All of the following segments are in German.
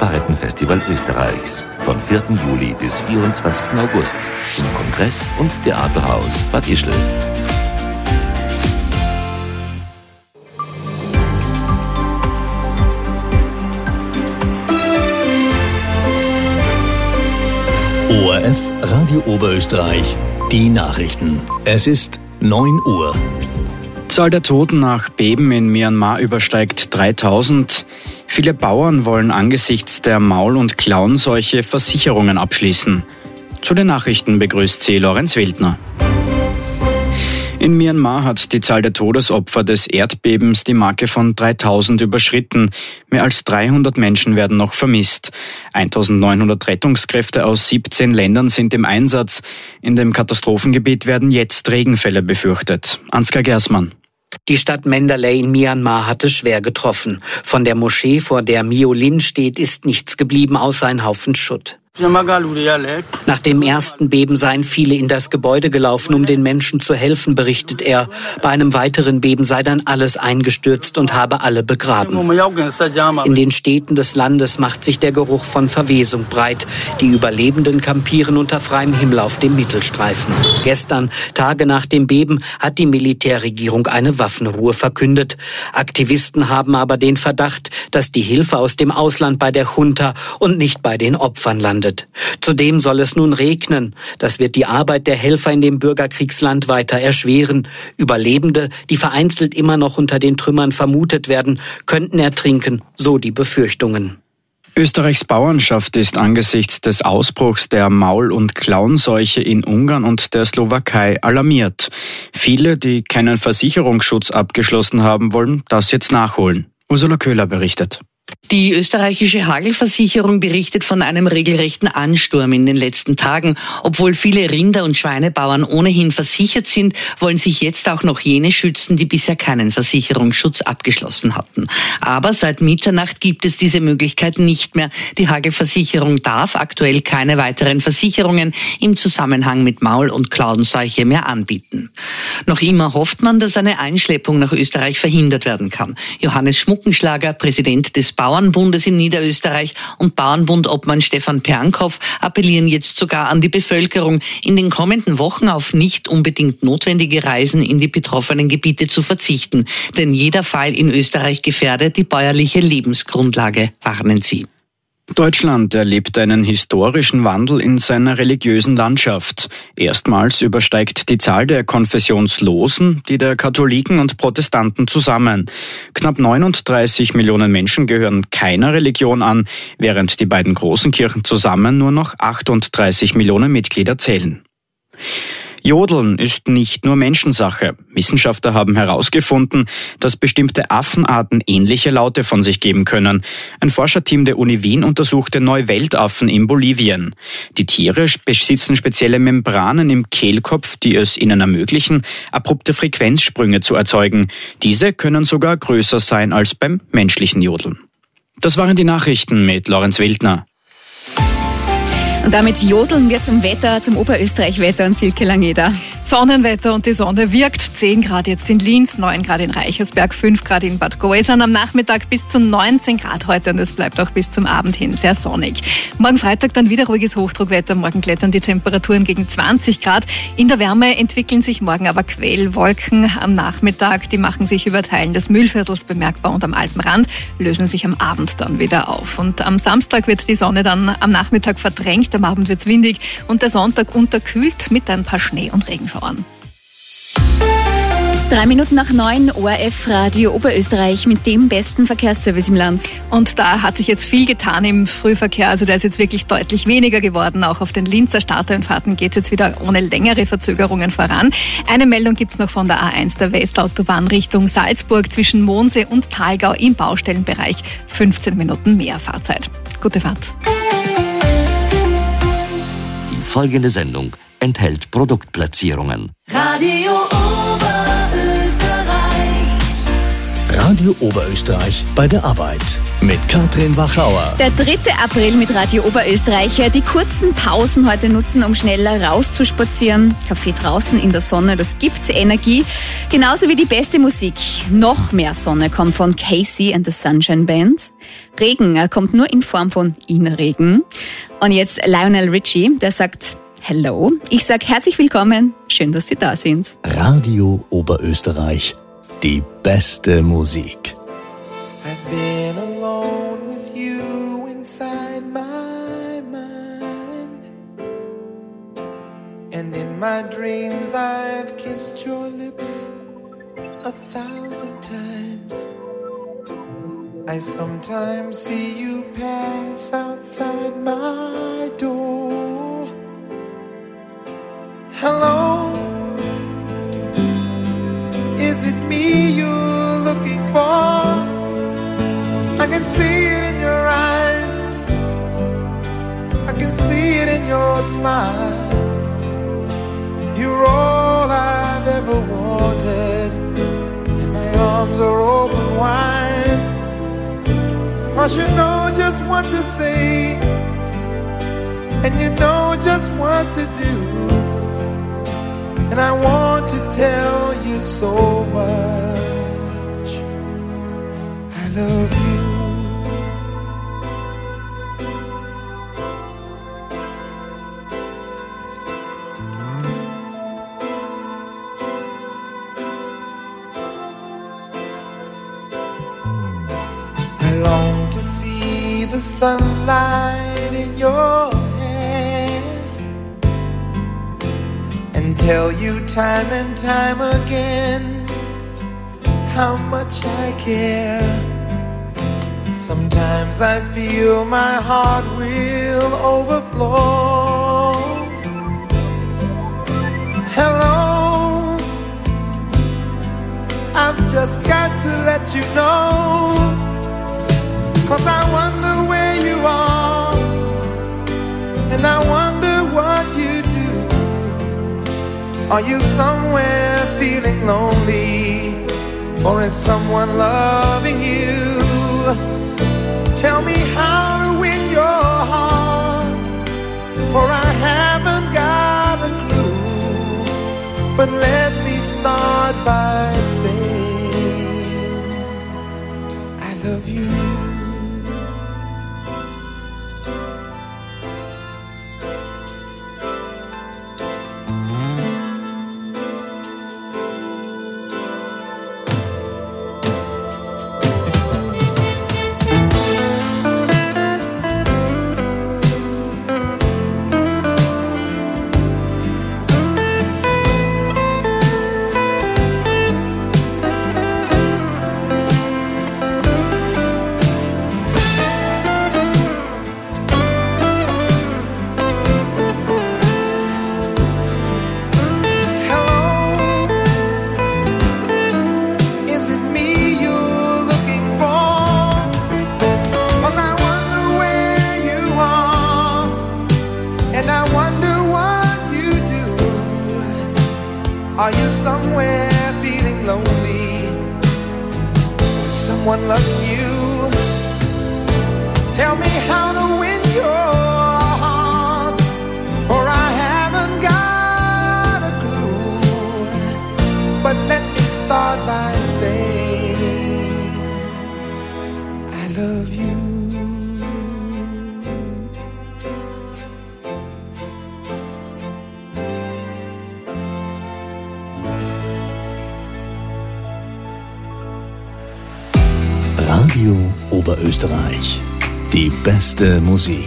Kabarettenfestival Österreichs von 4. Juli bis 24. August im Kongress- und Theaterhaus Bad Ischl. ORF Radio Oberösterreich, die Nachrichten. Es ist 9 Uhr. Zahl der Toten nach Beben in Myanmar übersteigt 3000. Viele Bauern wollen angesichts der Maul- und Klauenseuche Versicherungen abschließen. Zu den Nachrichten begrüßt sie Lorenz Wildner. In Myanmar hat die Zahl der Todesopfer des Erdbebens die Marke von 3000 überschritten. Mehr als 300 Menschen werden noch vermisst. 1900 Rettungskräfte aus 17 Ländern sind im Einsatz. In dem Katastrophengebiet werden jetzt Regenfälle befürchtet. Ansgar Gersmann. Die Stadt Mandalay in Myanmar hat es schwer getroffen. Von der Moschee, vor der Myo Lin steht, ist nichts geblieben, außer ein Haufen Schutt. Nach dem ersten Beben seien viele in das Gebäude gelaufen, um den Menschen zu helfen, berichtet er. Bei einem weiteren Beben sei dann alles eingestürzt und habe alle begraben. In den Städten des Landes macht sich der Geruch von Verwesung breit. Die Überlebenden kampieren unter freiem Himmel auf dem Mittelstreifen. Gestern, Tage nach dem Beben, hat die Militärregierung eine Waffenruhe verkündet. Aktivisten haben aber den Verdacht, dass die Hilfe aus dem Ausland bei der Junta und nicht bei den Opfern landet. Zudem soll es nun regnen. Das wird die Arbeit der Helfer in dem Bürgerkriegsland weiter erschweren. Überlebende, die vereinzelt immer noch unter den Trümmern vermutet werden, könnten ertrinken, so die Befürchtungen. Österreichs Bauernschaft ist angesichts des Ausbruchs der Maul- und Klauenseuche in Ungarn und der Slowakei alarmiert. Viele, die keinen Versicherungsschutz abgeschlossen haben, wollen das jetzt nachholen. Ursula Köhler berichtet. Die österreichische Hagelversicherung berichtet von einem regelrechten Ansturm in den letzten Tagen. Obwohl viele Rinder- und Schweinebauern ohnehin versichert sind, wollen sich jetzt auch noch jene schützen, die bisher keinen Versicherungsschutz abgeschlossen hatten. Aber seit Mitternacht gibt es diese Möglichkeit nicht mehr. Die Hagelversicherung darf aktuell keine weiteren Versicherungen im Zusammenhang mit Maul- und Klauenseuche mehr anbieten. Noch immer hofft man, dass eine Einschleppung nach Österreich verhindert werden kann. Johannes Schmuckenschlager, Präsident des Bauernbundes in Niederösterreich, und Bauernbundobmann Stefan Pernkopf appellieren jetzt sogar an die Bevölkerung, in den kommenden Wochen auf nicht unbedingt notwendige Reisen in die betroffenen Gebiete zu verzichten. Denn jeder Fall in Österreich gefährde die bäuerliche Lebensgrundlage, warnen sie. Deutschland erlebt einen historischen Wandel in seiner religiösen Landschaft. Erstmals übersteigt die Zahl der Konfessionslosen die der Katholiken und Protestanten zusammen. Knapp 39 Millionen Menschen gehören keiner Religion an, während die beiden großen Kirchen zusammen nur noch 38 Millionen Mitglieder zählen. Jodeln ist nicht nur Menschensache. Wissenschaftler haben herausgefunden, dass bestimmte Affenarten ähnliche Laute von sich geben können. Ein Forscherteam der Uni Wien untersuchte Neuweltaffen in Bolivien. Die Tiere besitzen spezielle Membranen im Kehlkopf, die es ihnen ermöglichen, abrupte Frequenzsprünge zu erzeugen. Diese können sogar größer sein als beim menschlichen Jodeln. Das waren die Nachrichten mit Lorenz Wildner. Und damit jodeln wir zum Wetter, zum Oberösterreich-Wetter und Silke Langeder. Sonnenwetter und die Sonne wirkt. 10 Grad jetzt in Linz, 9 Grad in Reichersberg, 5 Grad in Bad Goisern. Am Nachmittag bis zu 19 Grad heute und es bleibt auch bis zum Abend hin sehr sonnig. Morgen Freitag dann wieder ruhiges Hochdruckwetter. Morgen klettern die Temperaturen gegen 20 Grad. In der Wärme entwickeln sich morgen aber Quellwolken am Nachmittag. Die machen sich über Teilen des Mühlviertels bemerkbar und am Alpenrand lösen sich am Abend dann wieder auf. Und am Samstag wird die Sonne dann am Nachmittag verdrängt. Am Abend wird es windig und der Sonntag unterkühlt mit ein paar Schnee- und Regenschauern. 3 Minuten nach 9, ORF Radio Oberösterreich mit dem besten Verkehrsservice im Land. Und da hat sich jetzt viel getan im Frühverkehr. Also der ist jetzt wirklich deutlich weniger geworden. Auch auf den Linzer Starterentfahrten geht es jetzt wieder ohne längere Verzögerungen voran. Eine Meldung gibt es noch von der A1 der Westautobahn Richtung Salzburg zwischen Mondsee und Thalgau im Baustellenbereich. 15 Minuten mehr Fahrzeit. Gute Fahrt. Die folgende Sendung enthält Produktplatzierungen. Radio Oberösterreich. Radio Oberösterreich bei der Arbeit. mit Katrin Wachauer. Der 3. April mit Radio Oberösterreich. Die kurzen Pausen heute nutzen, um schneller rauszuspazieren. Kaffee draußen in der Sonne, das gibt Energie. Genauso wie die beste Musik. Noch mehr Sonne kommt von Casey and the Sunshine Band. Regen kommt nur in Form von Regen. Und jetzt Lionel Richie, der sagt Hello. Ich sag herzlich willkommen. Schön, dass Sie da sind. Radio Oberösterreich. Die beste Musik. I've been alone with you inside my mind, and in my dreams I've kissed your lips 1,000 times. I sometimes see you pass outside my door. Hello, is it me you're looking for? I can see it in your eyes, I can see it in your smile. You're all I've ever wanted, and my arms are open wide. 'Cause you know just what to say, and you know just what to do, and I want to tell you so much. I love you. I long to see the sunlight in your hair and tell you time and time again how much I care. Sometimes I feel my heart will overflow. Hello, I've just got to let you know, 'cause I wonder where you are, and I wonder what you do. Are you somewhere feeling lonely, or is someone loving you? Tell me how to win your heart, for I haven't got a clue. But let me start by saying I love you. Are you somewhere feeling lonely? Is someone loving you? Tell me how to win your heart, for I haven't got a clue. But let me start by saying I love you. Radio Oberösterreich. Die beste Musik.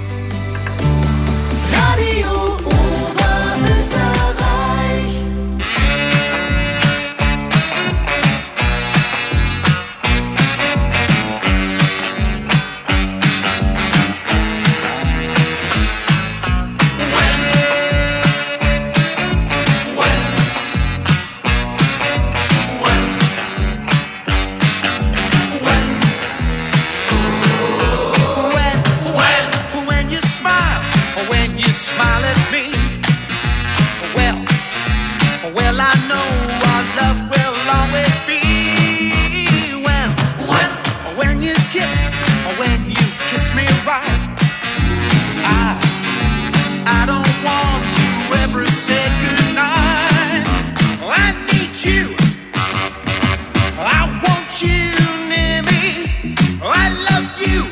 Radio Oberösterreich. fight. I don't want to ever say goodnight. I need you. I want you near me. I love you.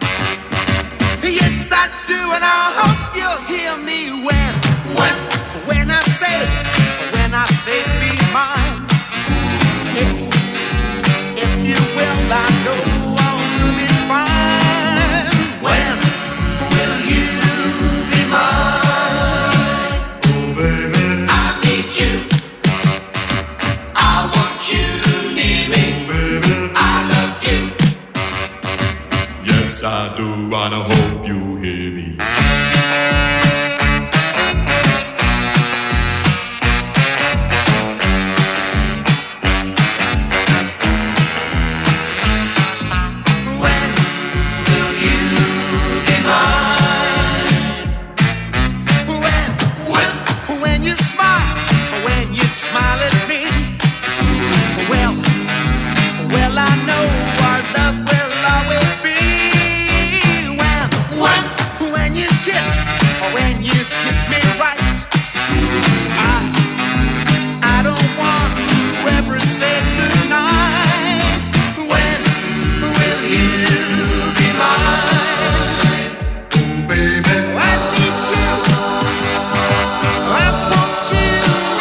Yes, I do, and I hope you'll hear me when I say be mine. If you will, I know I'll be fine. When will you be mine? Oh, baby, I need you. I want you near me. Oh, baby, I love you. Yes, I do, and I hope you hear me. Smile at me. Well, I know our love will always be. When you kiss me right. I don't want to ever say goodnight. When will you be mine? Oh, baby, I need you. I want you.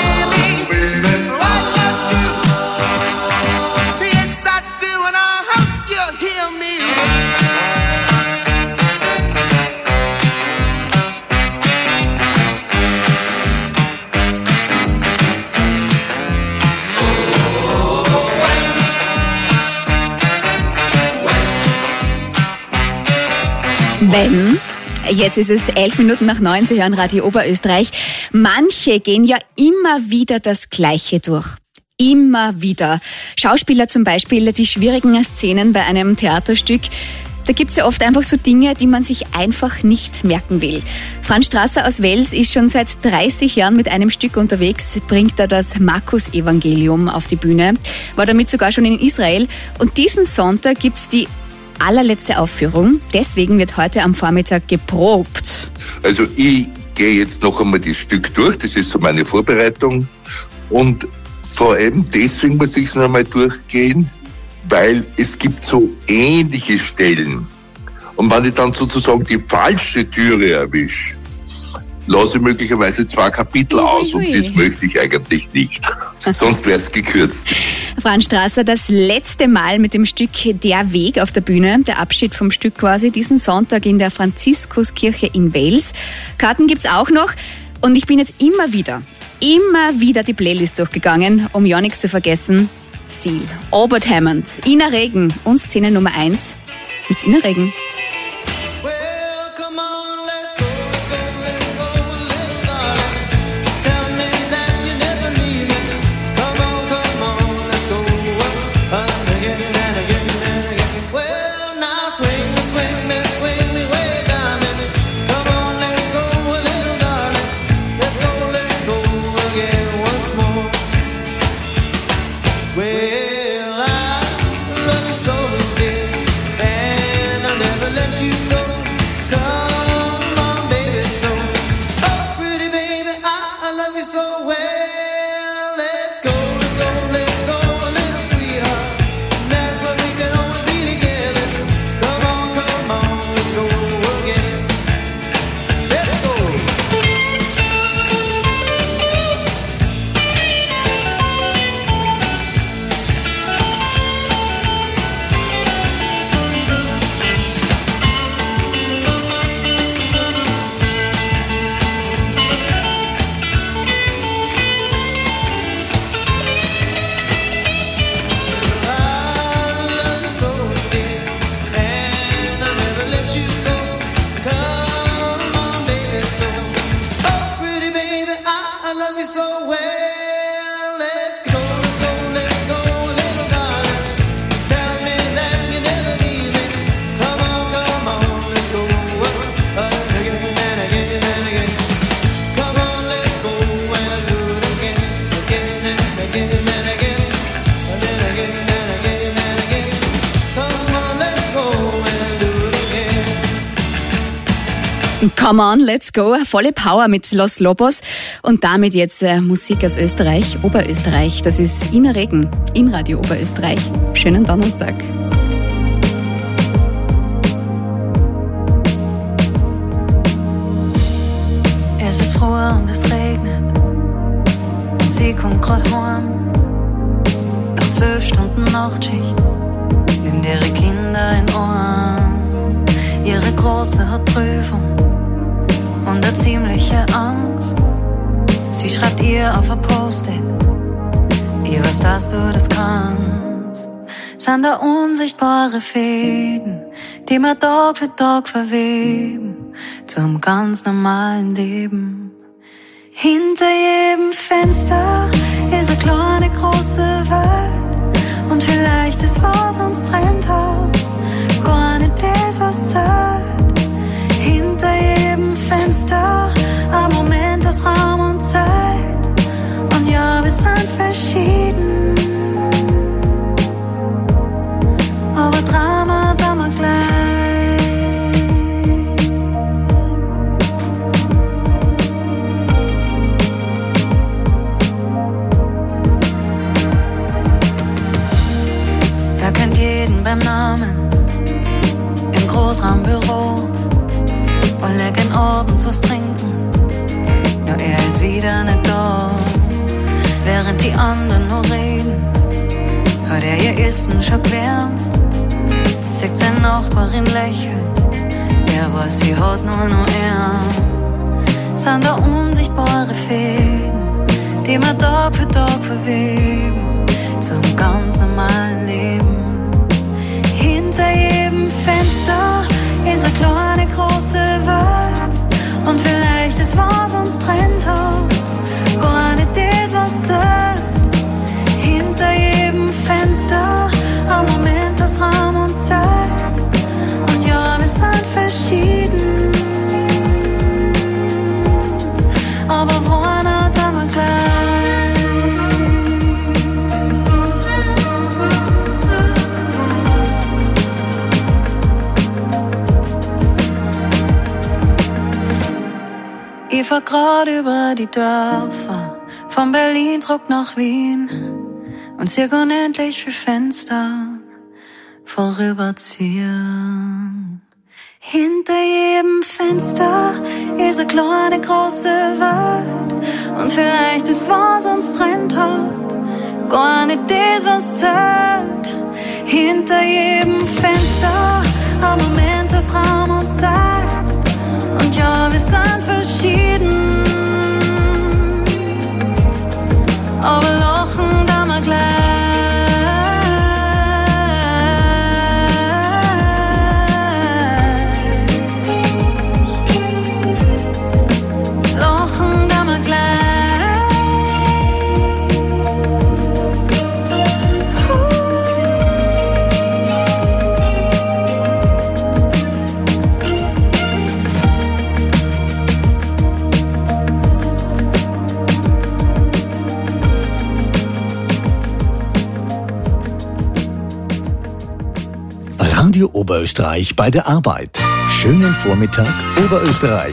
Wenn, jetzt ist es 11 Minuten nach 9, Sie hören Radio Oberösterreich. Manche gehen ja immer wieder das Gleiche durch. Immer wieder. Schauspieler zum Beispiel, die schwierigen Szenen bei einem Theaterstück. Da gibt's ja oft einfach so Dinge, die man sich einfach nicht merken will. Franz Strasser aus Wels ist schon seit 30 Jahren mit einem Stück unterwegs, bringt da das Markus-Evangelium auf die Bühne, war damit sogar schon in Israel. Und diesen Sonntag gibt's die allerletzte Aufführung. Deswegen wird heute am Vormittag geprobt. Also ich gehe jetzt noch einmal das Stück durch, das ist so meine Vorbereitung. Und vor allem deswegen muss ich es noch einmal durchgehen, weil es gibt so ähnliche Stellen. Und wenn ich dann sozusagen die falsche Türe erwische, lasse ich möglicherweise 2 Kapitel aus und das möchte ich eigentlich nicht. Sonst wäre es gekürzt. Franz Strasser, das letzte Mal mit dem Stück Der Weg auf der Bühne, der Abschied vom Stück quasi, diesen Sonntag in der Franziskuskirche in Wels. Karten gibt's auch noch und ich bin jetzt immer wieder die Playlist durchgegangen, um ja nichts zu vergessen. Seal, Albert Hammond, Ina Regen und Szene Nummer 1 mit Ina Regen. Well, I love you so, dear, and I never Come on, let's go. Volle Power mit Los Lobos. Und damit jetzt Musik aus Österreich, Oberösterreich. Das ist Ina Regen in Radio Oberösterreich. Schönen Donnerstag. Es ist früh und es regnet. Und sie kommt grad heim. Nach 12 Stunden Nachtschicht nimmt ihre Kinder in Ohren. Ihre Große hat Prüfung und eine ziemliche Angst. Sie schreibt ihr auf ein Post-it: Ich weiß, dass du das kannst. Sind da unsichtbare Fäden, die wir Tag für Tag verweben zum ganz normalen Leben. Hinter jedem Fenster ist eine kleine große Welt. Und vielleicht ist, was uns trennt hat, gar nicht das, was zählt. Hinter jedem Fenster ein Moment aus Raum und Zeit. Und ja, wir sind verschieden, aber Drama da mal gleich. Er kennt jeden beim Namen im Großraumbüro und legen abends was trinken. Nur er ist wieder nicht da. Während die anderen nur reden, hat er ihr Essen schon gewärmt. Sieht seine Nachbarin lächeln, er weiß, sie hat nur er. Sind da unsichtbare Fäden, die wir Tag für Tag verweben zum ganz normalen Leben. Hinter jedem Fenster ist eine kleine große Welt. Und vielleicht ist, was uns trennt hat, gar nicht das, was zählt. Hinter jedem Fenster ein Moment aus Raum und Zeit. Und ja, wir sind verschieden, aber wohnen da mal gleich. Ich fahr grad über die Dörfer, von Berlin zurück nach Wien und sehe unendlich viel Fenster vorüberziehen. Hinter jedem Fenster ist eine kleine große Welt. Und vielleicht ist, was uns trennt hat, gar nicht das, was zählt. Hinter jedem Fenster ein Moment aus Raum und Zeit. Und ja, wir sind verschieden, aber lachen da mal gleich. Lachen da mal gleich. Radio Oberösterreich bei der Arbeit. Schönen Vormittag, Oberösterreich.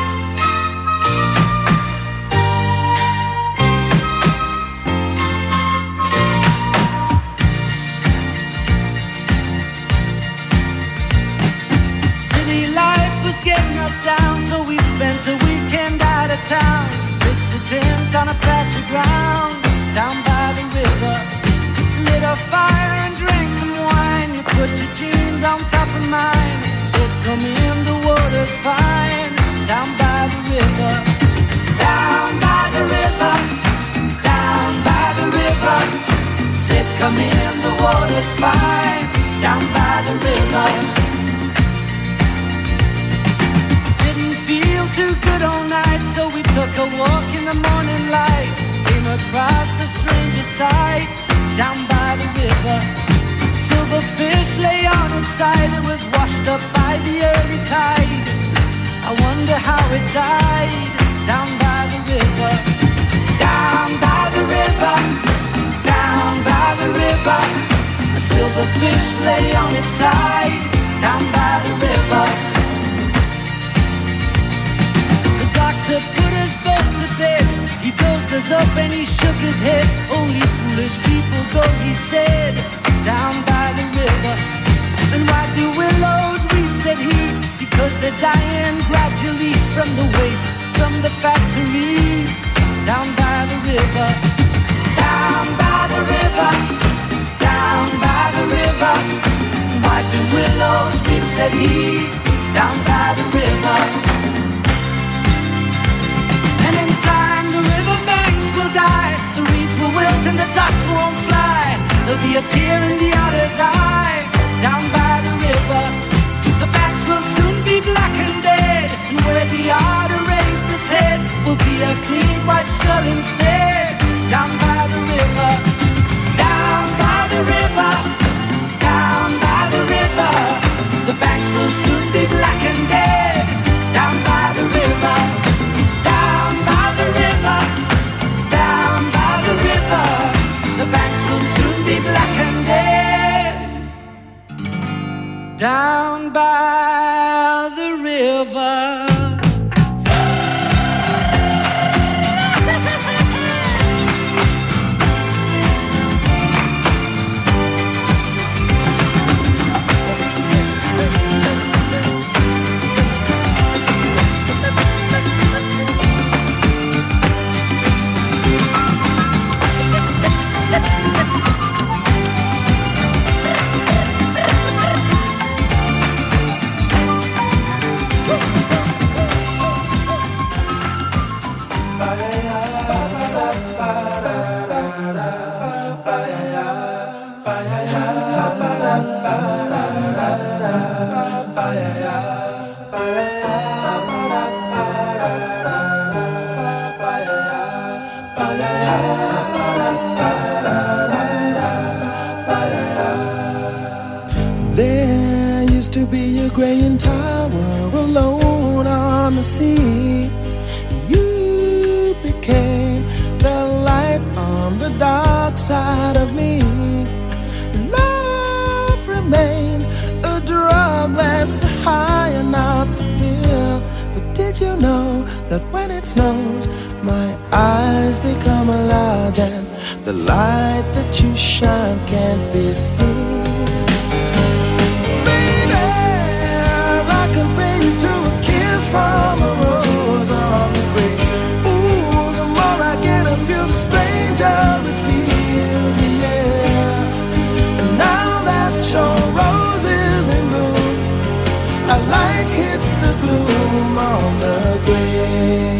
City life was getting us down, so we spent a weekend out of town. Fixed the tent on a patch of ground down by the river. Lit a fire and drank some wine. You put your jeans on top of mine. Said, come in, the water's fine. Down by the river. Down by the river. Down by the river. Said, come in, the water's fine. Down by the river. Didn't feel too good all night, so we took a walk in the morning light. Came across the strangest sight. Down by the river, silver fish lay on its side. It was washed up by the early tide. I wonder how it died. Down by the river. Down by the river. Down by the river. A silver fish lay on its side. Down by the river. rose up and he shook his head. Only foolish people go, he said, down by the river. And why do willows weep, said he, because they're dying gradually from the waste, from the factories, down by the river. Down by the river, down by the river. Why do willows weep, said he, down by the river. And in time the river banks will die, the reeds will wilt and the ducks won't fly. There'll be a tear in the otter's eye, down by the river. The banks will soon be black and dead, and where the otter raised his head will be a clean white skull instead, down by the river. Down by the river, down by the river. The banks will soon be black and dead, down by the river. Down by the river, down by the river. The banks will soon be black and dead, down by the river. There used to be a graying tower alone on the sea. You became the light on the dark side of me. Love remains a drug that's the high and not the pill. But did you know that when it snows, my eyes become large and the light that you shine can't be seen? From a rose on the grave. Ooh, the more I get of you, stranger it feels, yeah. And now that your rose is in bloom, a light hits the gloom on the grave.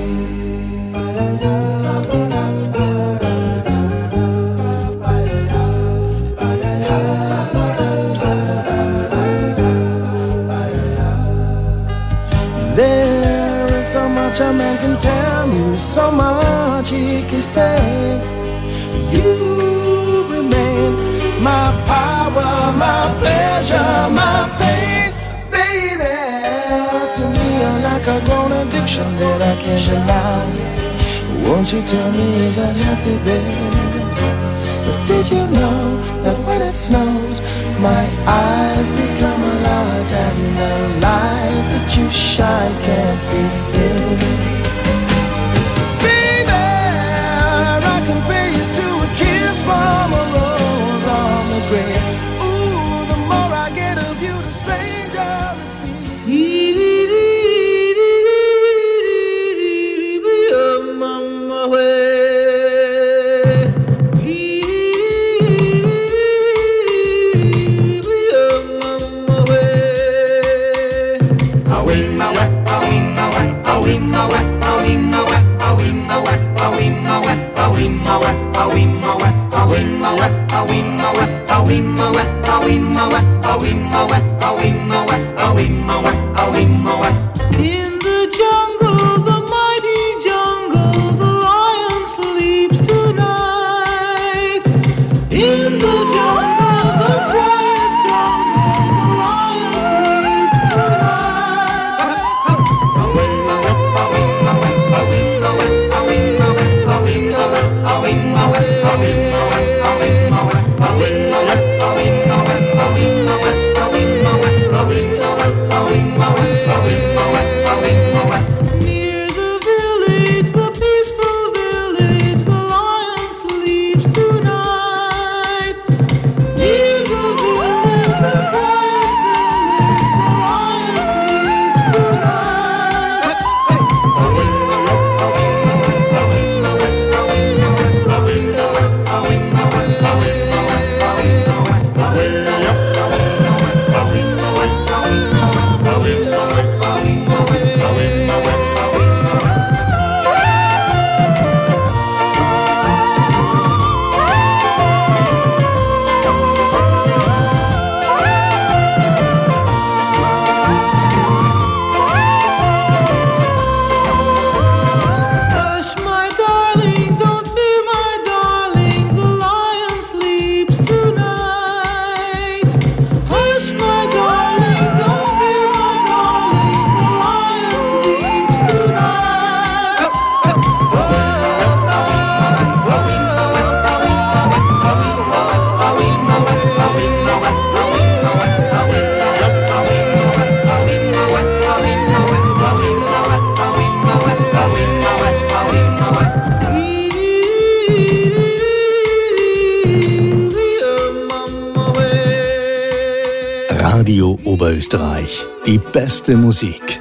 There is so much a man can tell you, so much he can say. You remain my power, my pleasure, my pain, baby. To me you're like a grown addiction that I can't deny. Won't you tell me, is that healthy, baby? But did you know that when it snows, my eyes become large and the light that you shine can't be seen? Baby, I compare you to a kiss from a rose on the grave. Ooh, the more I get of you, the stranger it feels. Mama, in the jungle, the mighty jungle, the lion sleeps tonight. In the jungle, the quiet jungle, the lion sleeps tonight. Away. Radio Oberösterreich, die beste Musik.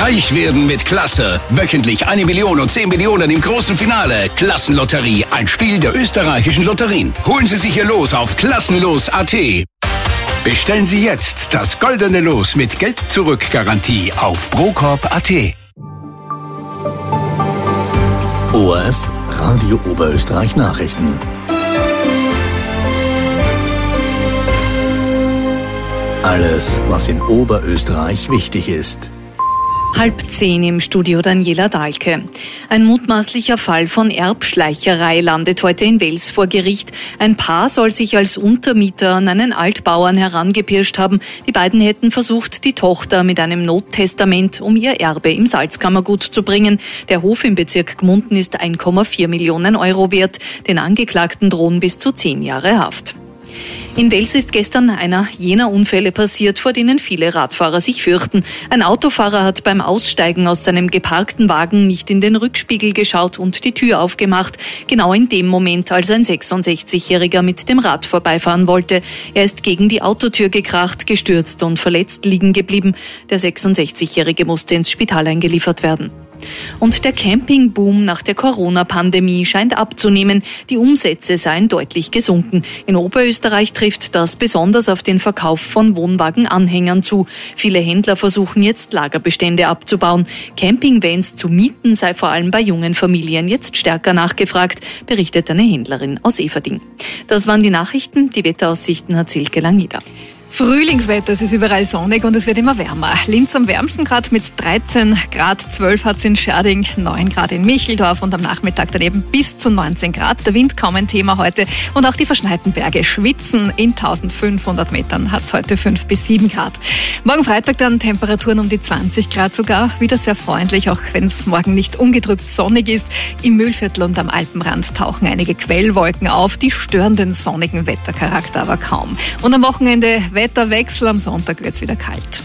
Reich werden mit Klasse. Wöchentlich 1 Million und 10 Millionen im großen Finale. Klassenlotterie, ein Spiel der österreichischen Lotterien. Holen Sie sich Ihr Los auf klassenlos.at. Bestellen Sie jetzt das goldene Los mit Geld-Zurück-Garantie auf procorp.at. ORF Radio Oberösterreich Nachrichten. Alles, was in Oberösterreich wichtig ist. 9:30 im Studio Daniela Dahlke. Ein mutmaßlicher Fall von Erbschleicherei landet heute in Wels vor Gericht. Ein Paar soll sich als Untermieter an einen Altbauern herangepirscht haben. Die beiden hätten versucht, die Tochter mit einem Nottestament um ihr Erbe im Salzkammergut zu bringen. Der Hof im Bezirk Gmunden ist 1,4 Millionen Euro wert. Den Angeklagten drohen bis zu 10 Jahre Haft. In Wels ist gestern einer jener Unfälle passiert, vor denen viele Radfahrer sich fürchten. Ein Autofahrer hat beim Aussteigen aus seinem geparkten Wagen nicht in den Rückspiegel geschaut und die Tür aufgemacht. Genau in dem Moment, als ein 66-Jähriger mit dem Rad vorbeifahren wollte. Er ist gegen die Autotür gekracht, gestürzt und verletzt liegen geblieben. Der 66-Jährige musste ins Spital eingeliefert werden. Und der Campingboom nach der Corona-Pandemie scheint abzunehmen. Die Umsätze seien deutlich gesunken. In Oberösterreich trifft das besonders auf den Verkauf von Wohnwagenanhängern zu. Viele Händler versuchen jetzt Lagerbestände abzubauen. Campingvans zu mieten sei vor allem bei jungen Familien jetzt stärker nachgefragt, berichtet eine Händlerin aus Everding. Das waren die Nachrichten. Die Wetteraussichten hat Silke Langida. Frühlingswetter, es ist überall sonnig und es wird immer wärmer. Linz am wärmsten Grad mit 13 Grad, 12 hat es in Scherding, 9 Grad in Micheldorf und am Nachmittag daneben bis zu 19 Grad. Der Wind kaum ein Thema heute und auch die verschneiten Berge schwitzen. In 1500 Metern hat es heute 5 bis 7 Grad. Morgen Freitag dann Temperaturen um die 20 Grad sogar. Wieder sehr freundlich, auch wenn es morgen nicht ungetrübt sonnig ist. Im Mühlviertel und am Alpenrand tauchen einige Quellwolken auf. Die stören den sonnigen Wettercharakter aber kaum. Und am Wochenende Wetterwechsel, am Sonntag wird es wieder kalt.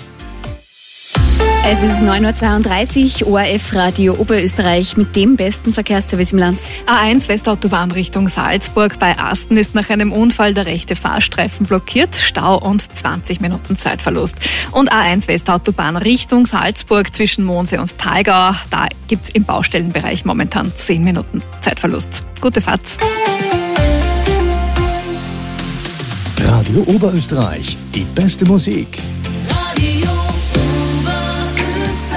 Es ist 9:32 Uhr, ORF Radio Oberösterreich mit dem besten Verkehrsservice im Land. A1 Westautobahn Richtung Salzburg. Bei Asten ist nach einem Unfall der rechte Fahrstreifen blockiert. Stau und 20 Minuten Zeitverlust. Und A1 Westautobahn Richtung Salzburg zwischen Mondsee und Thalgau. Da gibt es im Baustellenbereich momentan 10 Minuten Zeitverlust. Gute Fahrt. Radio Oberösterreich, die beste Musik. Radio Oberösterreich.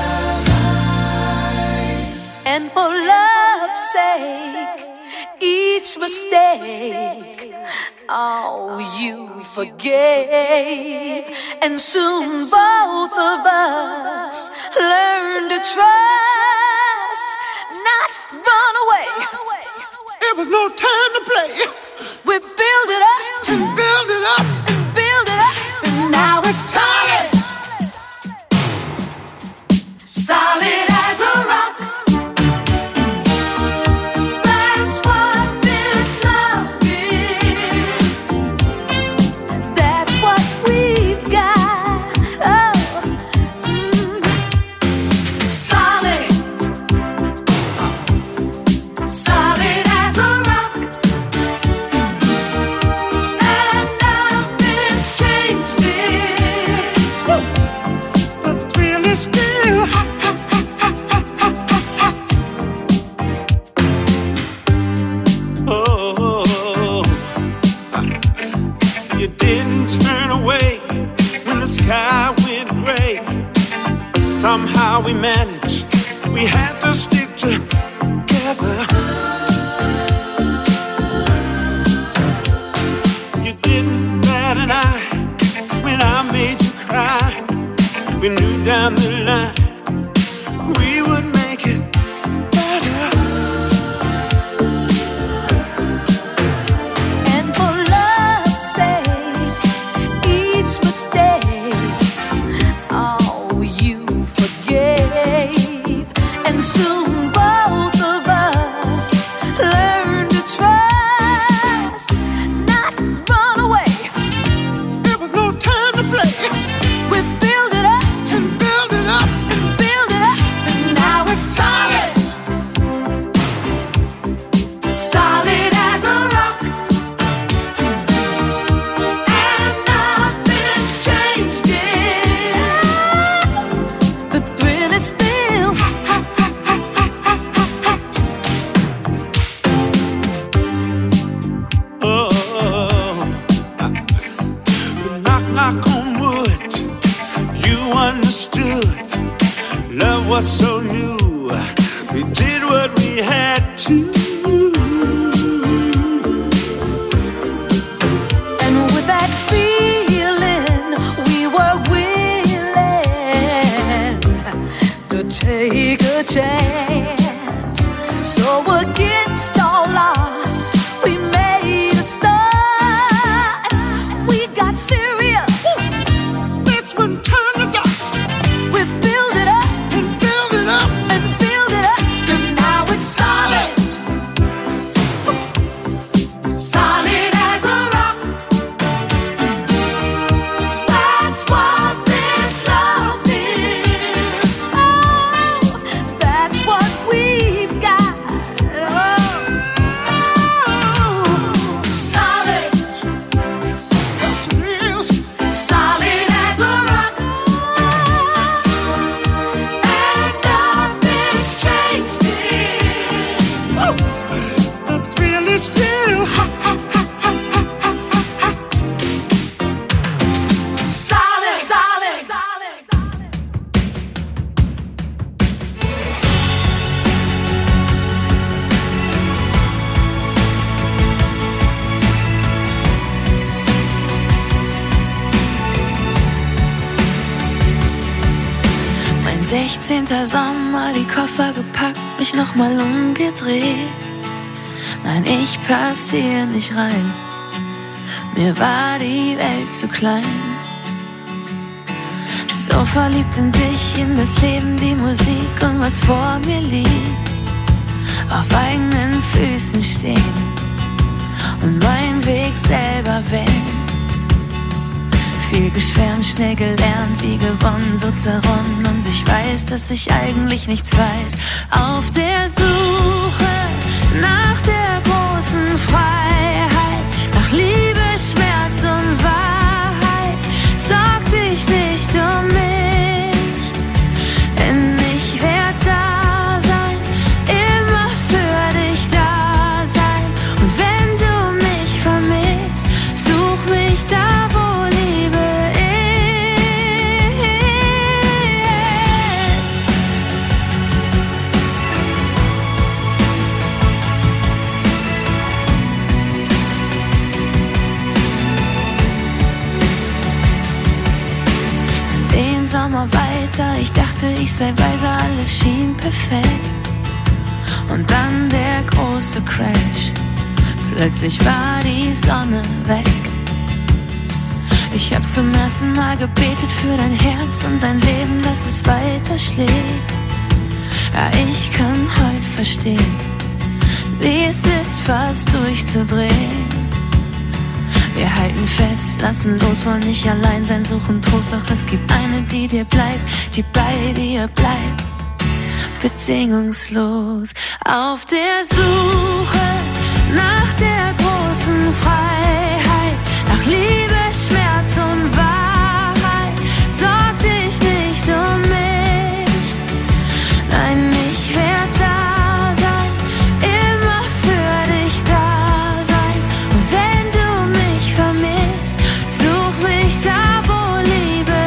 And for love's sake, each mistake, oh, you forgave. And soon both of us learn to trust, not run away. It was no time to play. We build it up and build it up and build it up, and now it's solid, solid as a rock. That's what this love is. That's what we've got. Oh, solid, solid as a rock. Somehow we managed, we had to stick together. You didn't bat an eye when I made you cry. We knew down the line we would make it better. And for love's sake, each mistake, oh, you forgave. And soon both of us learn to trust, not run away. There was no time to play. We build it up and build it up and build it up, and now it's was so new. We did what we had to. And with that feeling, we were willing to take a chance. So against all odds, we made a start. We got serious. This one turned to dust. We built it up and built it up and built it up, and now it's solid. Solid as a rock. That's what this love is. Oh, that's what we've got. Oh, solid. Yes, it is. Solid as a rock. And nothing's changed it. Oh, the thrill is still hot, hot, hot, hot, hot, hot, hot. Solid, solid, solid. Mein 16. Sommer, die Koffer gepackt, mich nochmal umgedreht. Nein, ich pass hier nicht rein. Mir war die Welt zu klein. So verliebt in sich, in das Leben, die Musik und was vor mir liegt. Auf eigenen Füßen stehen und meinen Weg selber wählen. Viel geschwärmt, schnell gelernt, wie gewonnen, so zerronnen. Und ich weiß, dass ich eigentlich nichts weiß. Auf der Suche nach der großen Freiheit, nach Liebe, Schmerz und Wahrheit, sorg dich nicht um mich, denn ich werd da sein, immer für dich da sein. Und wenn du mich vermisst, such mich da, wo Liebe ist. Zehn Sommer weiter, ich dachte, ich sei weiser, alles schien perfekt. Und dann der große Crash, plötzlich war die Sonne weg. Ich hab zum ersten Mal gebetet für dein Herz und dein Leben, dass es weiter schlägt. Ja, ich kann heute verstehen, wie es ist, fast durchzudrehen. Wir halten fest, lassen los, wollen nicht allein sein, suchen Trost, doch es gibt eine, die dir bleibt, die bei dir bleibt, bedingungslos. Auf der Suche nach der großen Freiheit, nach Liebe, Schmerz und Wahrheit, sorg dich nicht um mich, nein, ich werd da sein, immer für dich da sein. Und wenn du mich vermisst, such mich da, wo Liebe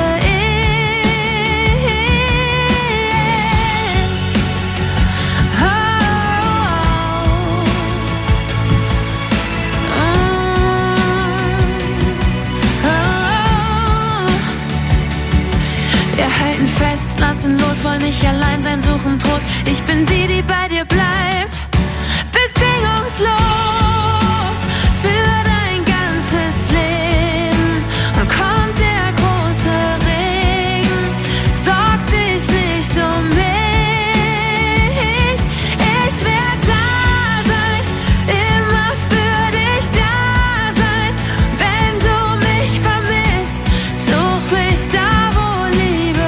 ist. Oh, oh, oh. Wir halten fest, lassen los, wollen nicht allein sein, suchen Trost. Ich bin die, die bei dir bleibt, bedingungslos für dein ganzes Leben. Und kommt der große Regen, sorg dich nicht um mich. Ich werd da sein, immer für dich da sein. Wenn du mich vermisst, such mich da, wo Liebe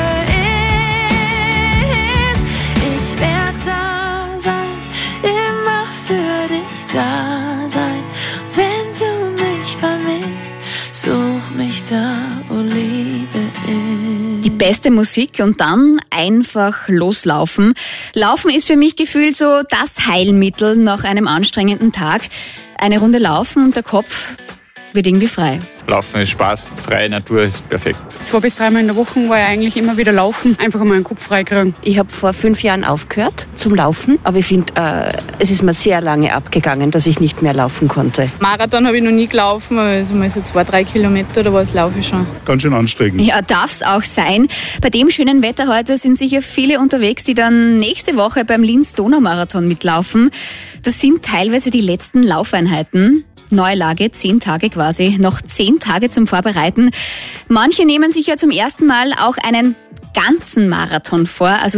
ist. Ich werd da sein, immer für dich da sein. Wenn du mich vermisst, such mich da, wo Liebe ist. Die beste Musik und dann einfach loslaufen. Laufen ist für mich gefühlt so das Heilmittel nach einem anstrengenden Tag. Eine Runde laufen und der Kopf wird irgendwie frei. Laufen ist Spaß, freie Natur ist perfekt. 2 bis 3 Mal in der Woche war ich eigentlich immer wieder laufen, einfach mal den Kopf frei kriegen. Ich habe vor 5 Jahren aufgehört zum Laufen, aber ich finde, es ist mir sehr lange abgegangen, dass ich nicht mehr laufen konnte. Marathon habe ich noch nie gelaufen, also mal so 2-3 Kilometer oder was laufe ich schon. Ganz schön anstrengend. Ja, darf's auch sein. Bei dem schönen Wetter heute sind sicher viele unterwegs, die dann nächste Woche beim Linz-Donau-Marathon mitlaufen. Das sind teilweise die letzten Laufeinheiten. Neulage, 10 Tage quasi, noch 10 Tage zum Vorbereiten. Manche nehmen sich ja zum ersten Mal auch einen ganzen Marathon vor, also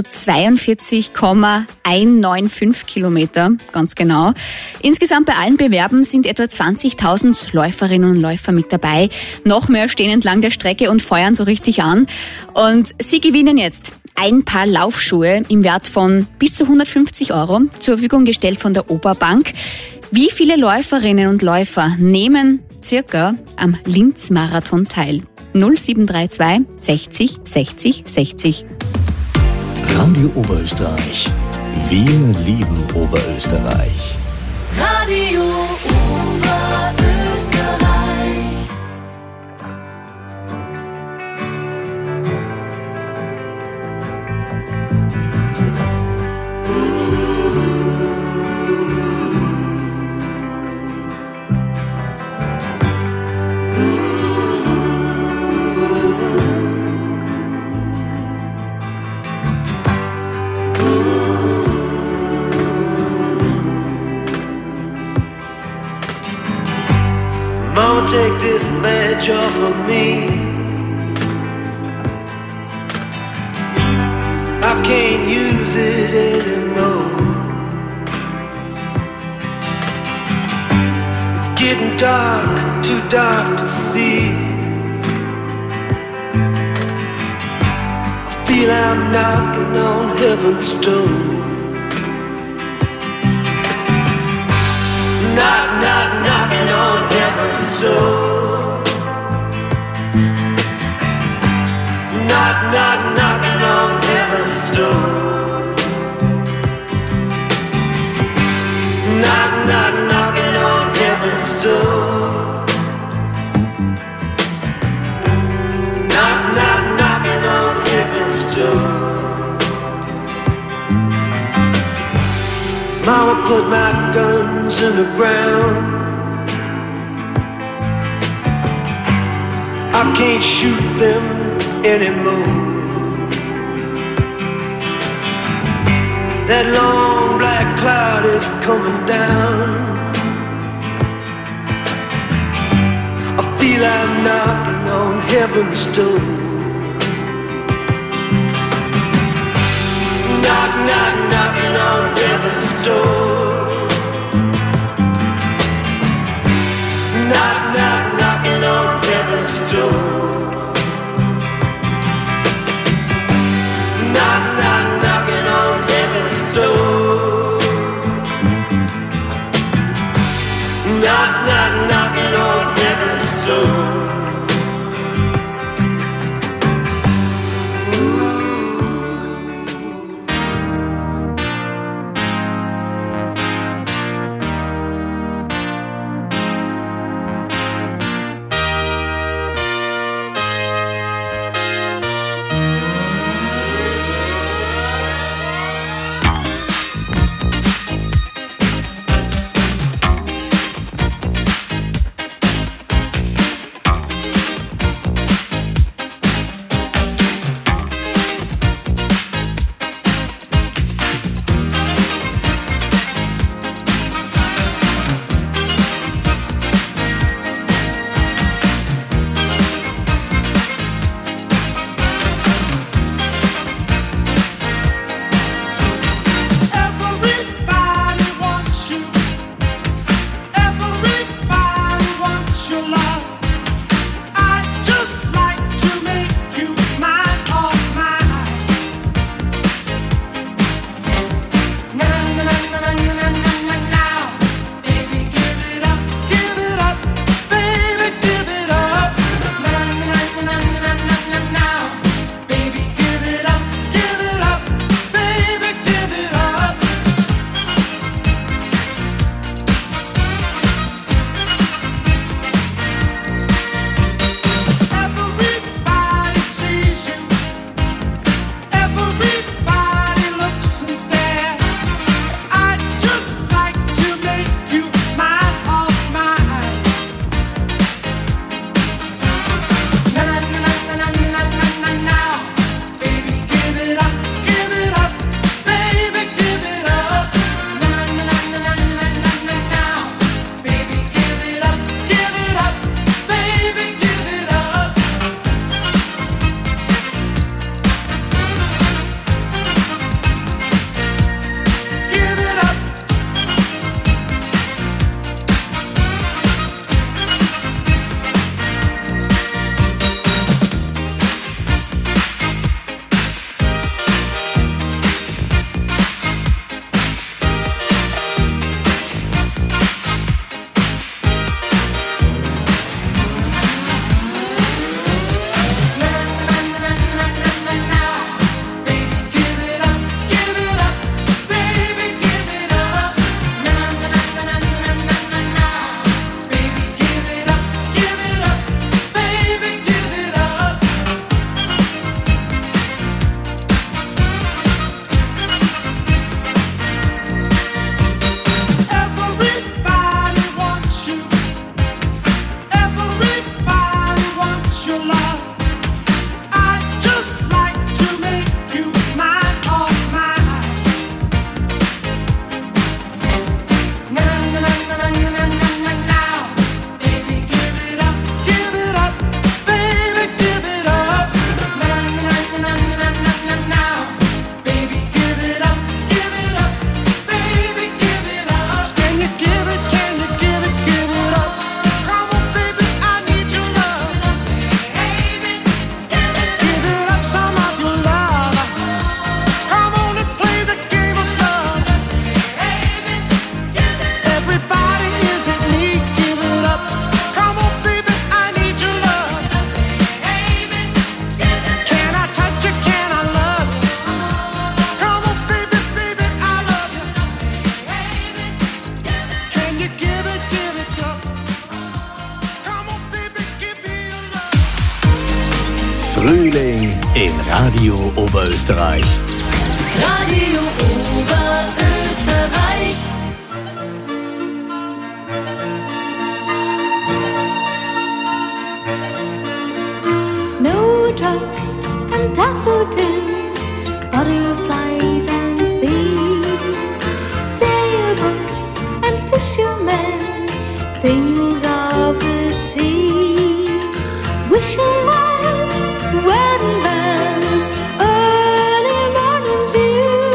42,195 Kilometer, ganz genau. Insgesamt bei allen Bewerben sind etwa 20.000 Läuferinnen und Läufer mit dabei. Noch mehr stehen entlang der Strecke und feuern so richtig an. Und sie gewinnen jetzt ein Paar Laufschuhe im Wert von bis zu 150 € zur Verfügung gestellt von der Oberbank. Wie viele Läuferinnen und Läufer nehmen circa am Linz-Marathon teil? 0732 60 60 60. Radio Oberösterreich. Wir lieben Oberösterreich. Radio Oberösterreich. Mama, take this badge off of me. I can't use it anymore. It's getting dark, too dark to see. I feel I'm knocking on heaven's door. Knock, knock, knocking on heaven's door. Knock, knock, knocking on heaven's door. Knock, knock, knocking on heaven's door. Knock, knock, knocking on heaven's door. Mama put my guns in the ground. I can't shoot them anymore. That long black cloud is coming down. I feel I'm knocking on heaven's door. Knock, knock, knocking on heaven's door. Knock, knock, knocking on heaven's door. Knock, knock, knocking on heaven's door. Knock, knock, knocking on heaven's door. in Radio Oberösterreich. Radio Oberösterreich. Snowdrops and daffodils, butterflies and bees, sailboats and fishermen, things of the sea, wishing wells, wedding bells, early morning dew,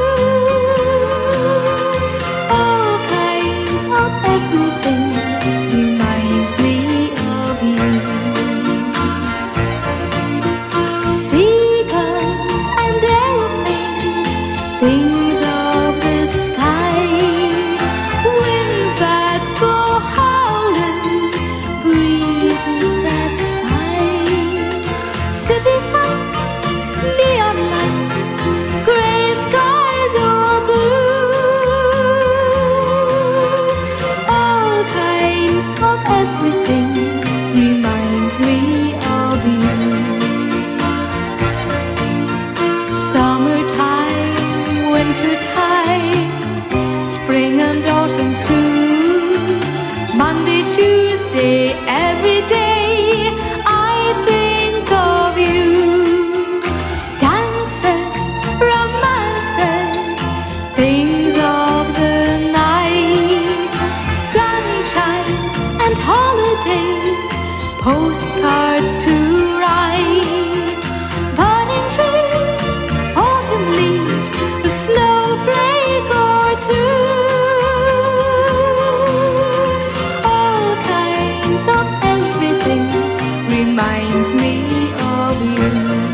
all kinds of everything remind me of you. Seagulls and aeroplanes, things of the sky, winds that go howling, breezes that sigh, city sights, neon lights, grey skies or blue, all kinds of everything reminds me of you. Summertime, wintertime, spring and autumn too, Monday, Tuesday, every day I think of you. Dances, romances, things of the night, sunshine and holidays, postcards to write, budding trees, autumn leaves, a snowflake or two, all kinds of everything reminds me of you.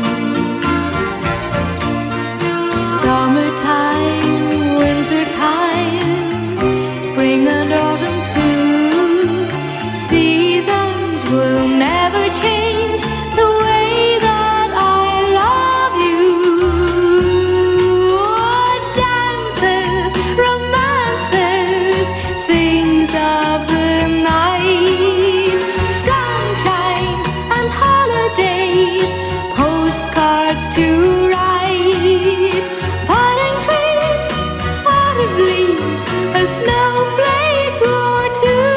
Summertime, wintertime, spring and autumn too, seasons will never change the way that I love you. Dances, romances, things of the night, sunshine and holidays, postcards to write, budding trees, autumn leaves, a snowflake or two,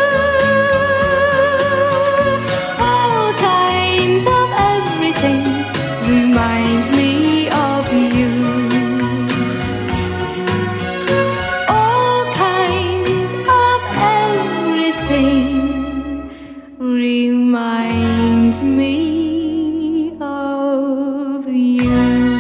all kinds of everything remind me of you. All kinds of everything remind me of you.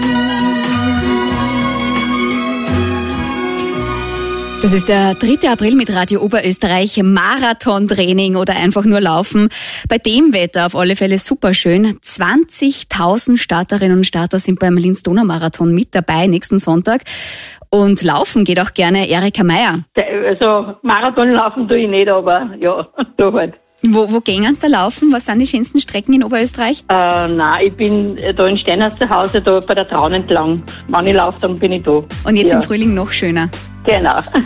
Das ist der 3. April mit Radio Oberösterreich, Marathontraining oder einfach nur laufen. Bei dem Wetter auf alle Fälle super schön. 20.000 Starterinnen und Starter sind beim Linz-Donau-Marathon mit dabei nächsten Sonntag. Und laufen geht auch gerne Erika Meier. Also Marathon laufen tue ich nicht, aber ja, so halt. Wo gehen Sie da laufen? Was sind die schönsten Strecken in Oberösterreich? Nein, ich bin da in Steinhaus zu Hause, da bei der Traun entlang. Wenn ich laufe, dann bin ich da. Und jetzt im Frühling noch schöner. Genau. I'll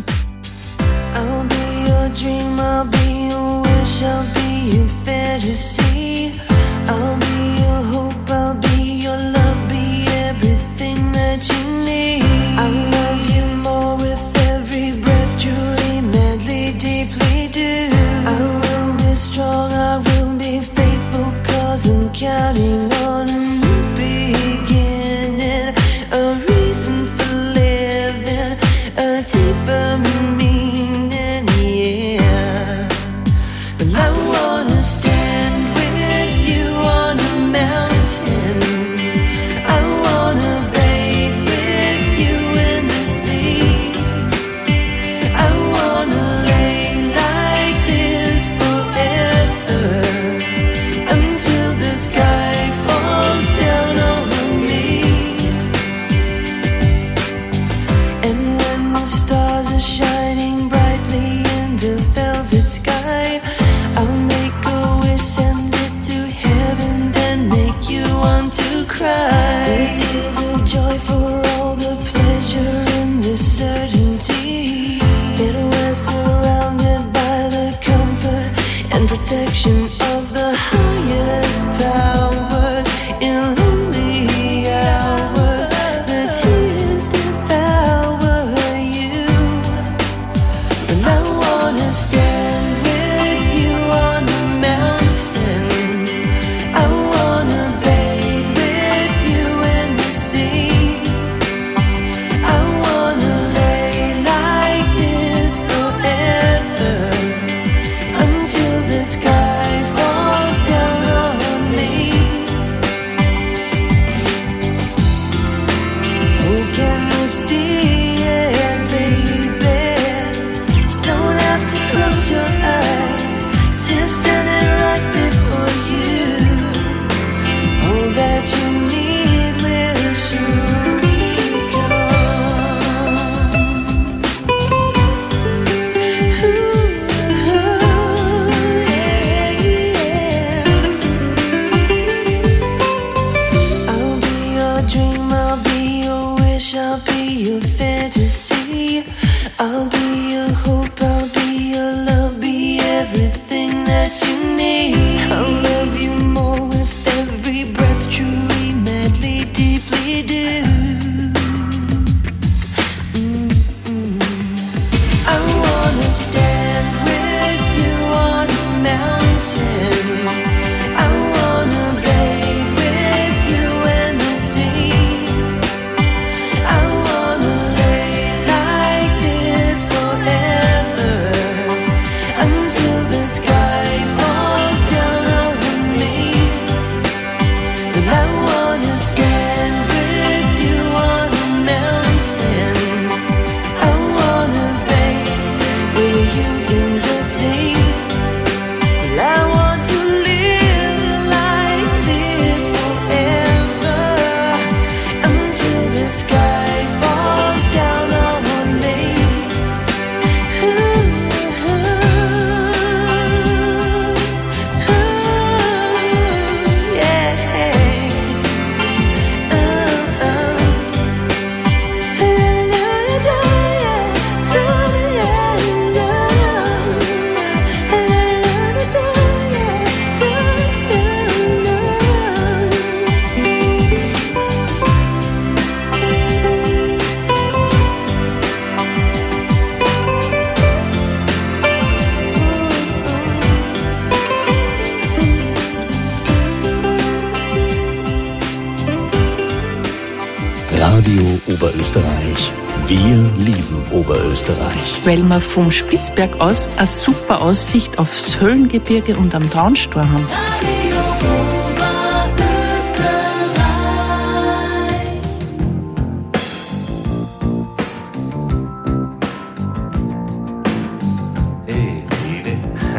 be your dream, I'll be your wish, I'll be your fantasy. I'll be your hope, I'll be your love, be everything that you need. I love you more with every breath, truly, madly, deeply do. I will be strong, I will be faithful, 'cause I'm counting on a new beginning, a reason for living, a deeper Can you see it, baby? You don't have to close your eyes, just standing right before you. All that you need will surely come. I'll be your dream, I'll be your wish, I'll be your fantasy. I'll be your hope, I'll be your love, be everything that you need. I'll love you more with every breath, truly, madly, deeply do. I wanna stand with you on a mountain. I wanna bathe with you in the sea. I wanna lay like this forever, until the sky falls down over me. But I wanna stand with you on a mountain. I wanna bathe with you in the sea. But I want to live like this forever, until the sky falls down on me. Radio Oberösterreich. Wir lieben Oberösterreich. Weil wir vom Spitzberg aus eine super Aussicht aufs Höllengebirge und am Traunstor haben. Hey, Liebe.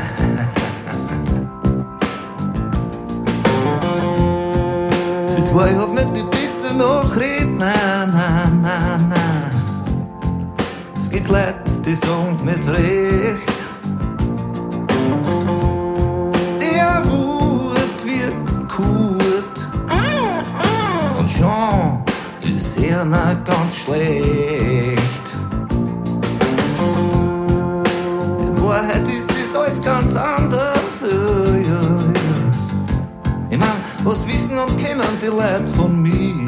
Es ist wahr, ich hab nicht die beste Nachricht, nein, nein, nein, nein. Es gibt Leute, die sagen mit Recht, der Wut wird gut und schon ist er nicht ganz schlecht. In Wahrheit ist das alles ganz anders, ja, ja, ja. Ich mein, was wissen und kennen die Leute von mir?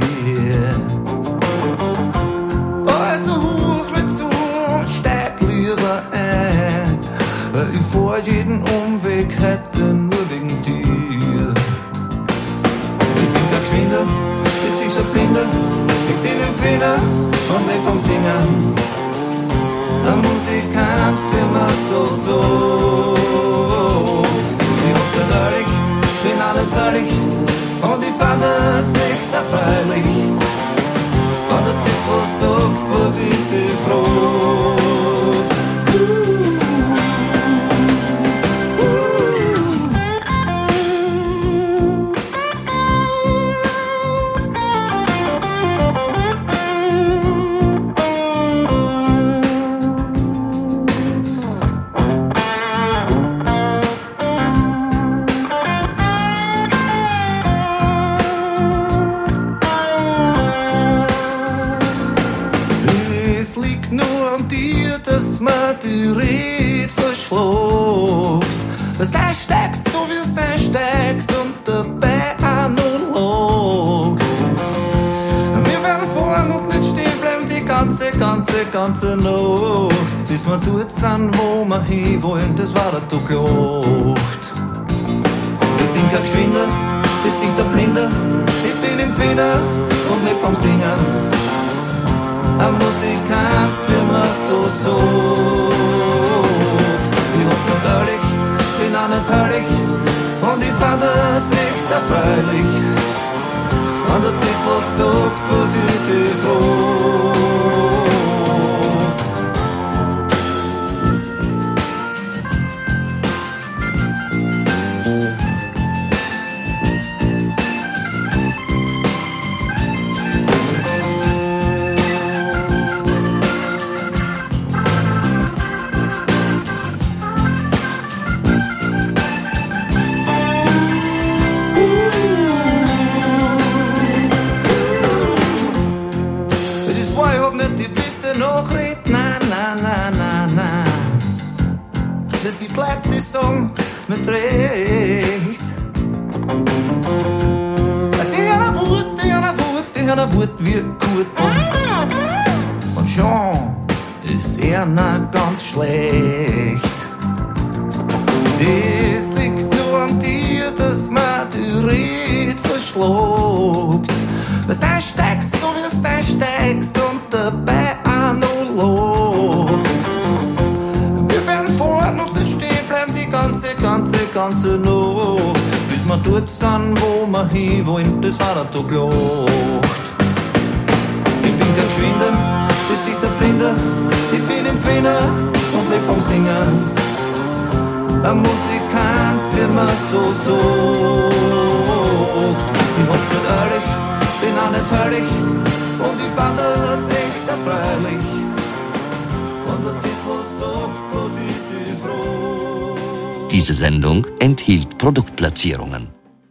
Also ruf mir zu und steig lieber ein. Ich fahr jeden Umweg heute nur wegen dir. Ich bin der Geschwinder, das ist der Blinder. Ich bin Empfänger und nicht vom Singen. Ein Musikant, der man so. Ich hab's nicht ehrlich, bin auch nicht ehrlich. Und ich fand es echt erfreulich. Und das, was sagt, was ich dich froh. Die Rede verschluckt, dass du steigst, so wie du steigst und dabei auch noch lachst. Wir werden fahren und nicht stehen bleiben die ganze Nacht, bis wir dort sind, wo wir hinwollen, das war der Gelacht. Ich bin kein Geschwinder, das ist der Blinder, ich bin Empfänger und nicht vom Singen. Ein Musikant, wie man so. Ich hab's nicht ehrlich, bin auch nicht herrlich und ich fand es echt erfreulich. Und das, was sagt, was ich dich froh. zwei hab nicht die beste Nachricht, nein. Es gibt Leute, die sagen, mit Recht. Die einer Wut wird gut und schon ist er nicht ganz schlecht. Es liegt nur an dir, dass man die Rede verschluckt. Dass du steigst, so wie du steigst und dabei auch noch lobt. Wir werden fahren und nicht stehen bleiben die ganze Nacht. Bis wir dort sind, wo wir hinwollen, das war der Tag lacht. Ich bin kein Geschwinder, das sieht der Blinder. Ich bin Empfänger und leb vom Singen. Ein Musikant, wie man so sagt. Ich hab's nicht ehrlich, bin auch nicht höllig. Und ich fand das echt erfreulich. Und das, was sagt, positiv froh. Diese Sendung enthielt Produktplatzierungen.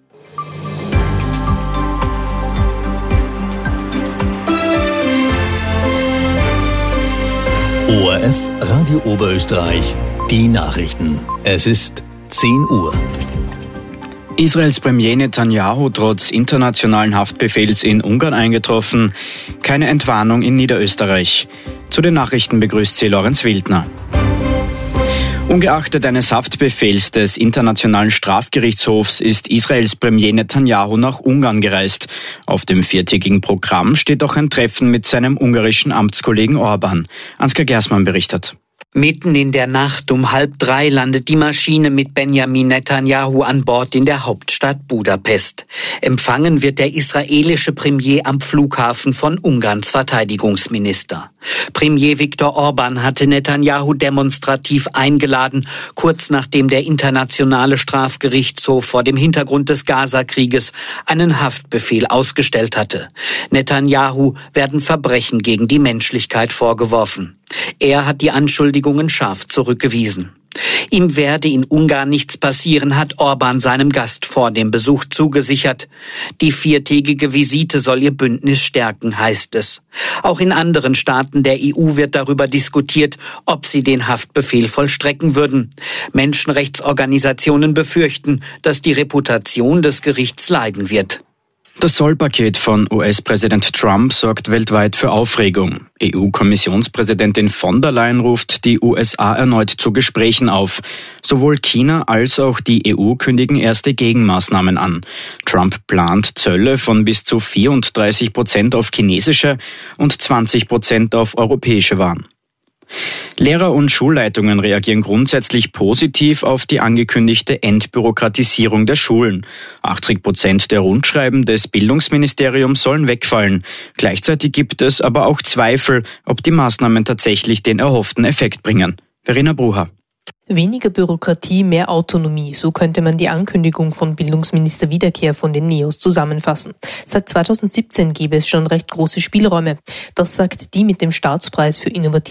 ORF Radio Oberösterreich, die Nachrichten. Es ist 10 Uhr. Israels Premier Netanyahu trotz internationalen Haftbefehls in Ungarn eingetroffen. Keine Entwarnung in Niederösterreich. Zu den Nachrichten begrüßt sie Lorenz Wildner. Ungeachtet eines Haftbefehls des Internationalen Strafgerichtshofs ist Israels Premier Netanyahu nach Ungarn gereist. Auf dem 4-tägigen Programm steht auch ein Treffen mit seinem ungarischen Amtskollegen Orban. Ansgar Gersmann berichtet. Mitten in der Nacht um 2:30 landet die Maschine mit Benjamin Netanyahu an Bord in der Hauptstadt Budapest. Empfangen wird der israelische Premier am Flughafen von Ungarns Verteidigungsminister. Premier Viktor Orban hatte Netanyahu demonstrativ eingeladen, kurz nachdem der Internationale Strafgerichtshof vor dem Hintergrund des Gaza-Krieges einen Haftbefehl ausgestellt hatte. Netanyahu werden Verbrechen gegen die Menschlichkeit vorgeworfen. Er hat die Anschuldigungen scharf zurückgewiesen. Ihm werde in Ungarn nichts passieren, hat Orban seinem Gast vor dem Besuch zugesichert. Die 4-tägige Visite soll ihr Bündnis stärken, heißt es. Auch in anderen Staaten der EU wird darüber diskutiert, ob sie den Haftbefehl vollstrecken würden. Menschenrechtsorganisationen befürchten, dass die Reputation des Gerichts leiden wird. Das Zollpaket von US-Präsident Trump sorgt weltweit für Aufregung. EU-Kommissionspräsidentin von der Leyen ruft die USA erneut zu Gesprächen auf. Sowohl China als auch die EU kündigen erste Gegenmaßnahmen an. Trump plant Zölle von bis zu 34% auf chinesische und 20% auf europäische Waren. Lehrer und Schulleitungen reagieren grundsätzlich positiv auf die angekündigte Entbürokratisierung der Schulen. 80% der Rundschreiben des Bildungsministeriums sollen wegfallen. Gleichzeitig gibt es aber auch Zweifel, ob die Maßnahmen tatsächlich den erhofften Effekt bringen. Verena Brucher. Weniger Bürokratie, mehr Autonomie, so könnte man die Ankündigung von Bildungsminister Wiederkehr von den NEOS zusammenfassen. Seit 2017 gäbe es schon recht große Spielräume. Das sagt die mit dem Staatspreis für innovative